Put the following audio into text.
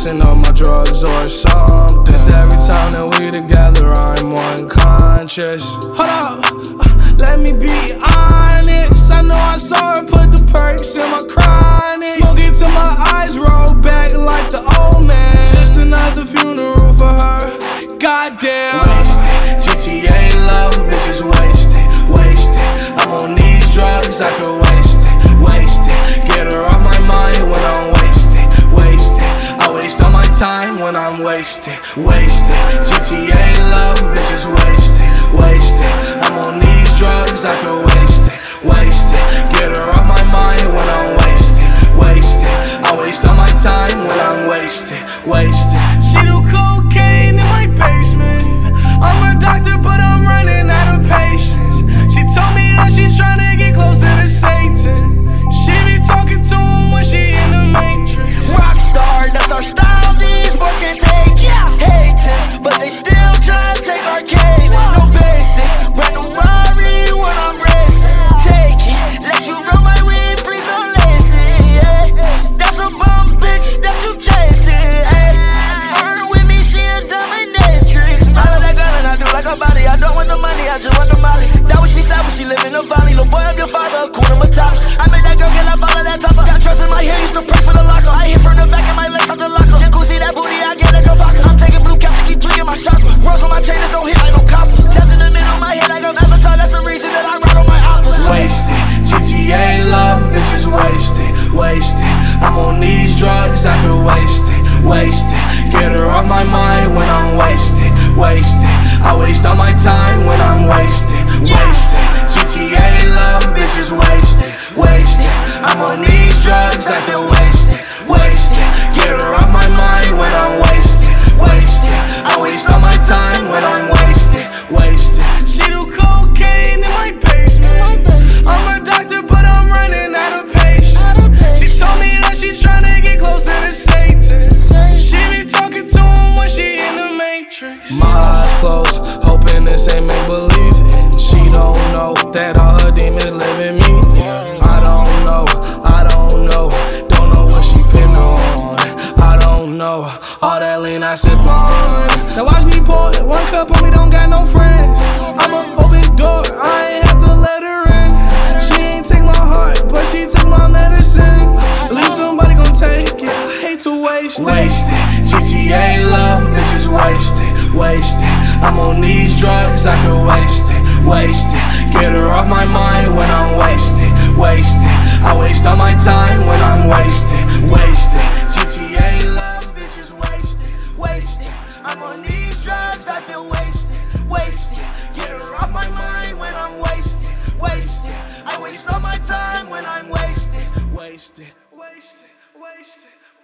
mixing up my drugs or something. 'Cause every time that we together, I'm unconscious. Hold up, let me be honest. I know I saw her put the perks in my chronic. Smoke it till my eyes roll back like the old man. Just another funeral for her. Goddamn. Wasted, GTA love, bitches wasted, wasted. I'm on these drugs, I feel wasted, wasted. Get her off my mind when I'm wasted, wasted. I waste all my time when I'm wasted, wasted. GTA love, bitches wasted, wasted. I'm on these drugs, I feel wasted, wasted. Get her off my mind when I'm wasted, wasted. I waste all my time when I'm wasted, wasted. She do cocaine in my basement. I'm a doctor, but I'm running out of patience. She told me that she's trying to get closer to Satan. She be talking to him when she in the Matrix. Rockstar, that's our style, these boys can't take it. Hating, but they still try to take our cane. No basic, brand new Rari when I'm racing. Take it, let you run my way, please don't lace it. Yeah. That's a bum bitch that you chasing. Flirt with me, she a dominatrix. I love that girl and I do like her body. I don't want the money, I just want the molly. That what she said when she live in the valley. Little boy, I'm your father, Kuna Matata. I made that girl get up all of that topper. Got trust in my hair, used to pray for the locker. I hit from the back of my legs out the locker. Jacuzzi, that booty, I get like a vodka. I'm taking blue caps to keep tweaking my chakra. Rose on my chain, this don't hit like no copper. Tats in the middle of my head like I'm Avatar. That's the reason that I ride on my oppas. Wasted, GTA love, bitches wasted, wasted. I'm on these drugs, I feel wasted, wasted. Get her off my mind when I'm wasted, wasted. I waste all my time when I'm wasted, wasted. GTA love, bitches wasted, wasted. I'm on these drugs, I feel wasted, wasted. Get her off my mind when I'm wasted, wasted. I waste all my time when I'm wasted, wasted. She do cocaine in my basement. I'm a doctor, but I'm running out of patience. She told me that she's trying to get closer to Satan. She be talking to him when she in the Matrix. My eyes closed, hoping this ain't make believe. And she don't know that all her demons live in me. I don't know, don't know what she been on. I don't know, all that lean I sip on. Now watch me pour it, one cup on me, don't got no friends. I'm an open door, I ain't have to let her in. She ain't take my heart, but she took my medicine. At least somebody gon' take it, I hate to waste it. Wasted, GTA love, bitches wasted, wasted. I'm on these drugs, I feel wasted, wasted. Get her off my mind when I'm wasted, wasted. I waste all my time when I'm wasted, wasted. GTA love, bitches wasted, wasted. I'm on these drugs, I feel wasted, wasted. Get her off my mind when I'm wasted, wasted. I waste all my time when I'm wasted, wasted, wasted, wasted.